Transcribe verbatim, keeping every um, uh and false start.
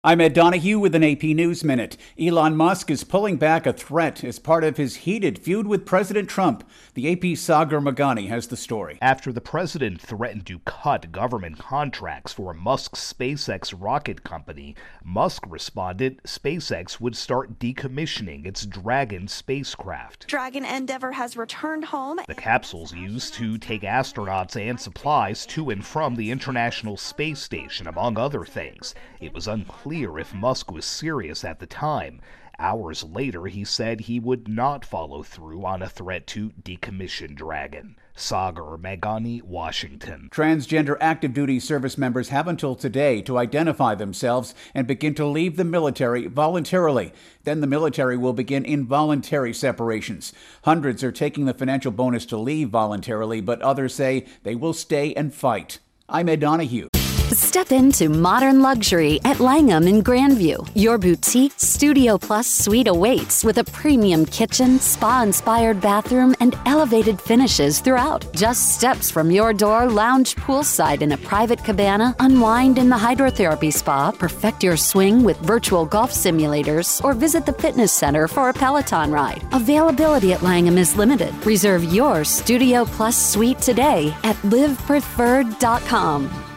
I'm Ed Donahue with an A P News Minute. Elon Musk is pulling back a threat as part of his heated feud with President Trump. The A P's Sagar Meghani has the story. After the president threatened to cut government contracts for Musk's SpaceX rocket company, Musk responded SpaceX would start decommissioning its Dragon spacecraft. Dragon Endeavour has returned home. The capsules used to take astronauts and supplies to and from the International Space Station, among other things. It was unclear if Musk was serious at the time. Hours later, he said he would not follow through on a threat to decommission Dragon. Sagar Meghani, Washington. Transgender active duty service members have until today to identify themselves and begin to leave the military voluntarily. Then the military will begin involuntary separations. Hundreds are taking the financial bonus to leave voluntarily, but others say they will stay and fight. I'm Ed Donahue. Step into modern luxury at Langham in Grandview. Your boutique Studio Plus suite awaits with a premium kitchen, spa-inspired bathroom, and elevated finishes throughout. Just steps from your door, lounge poolside in a private cabana, unwind in the hydrotherapy spa, perfect your swing with virtual golf simulators, or visit the fitness center for a Peloton ride. Availability at Langham is limited. Reserve your Studio Plus suite today at live preferred dot com.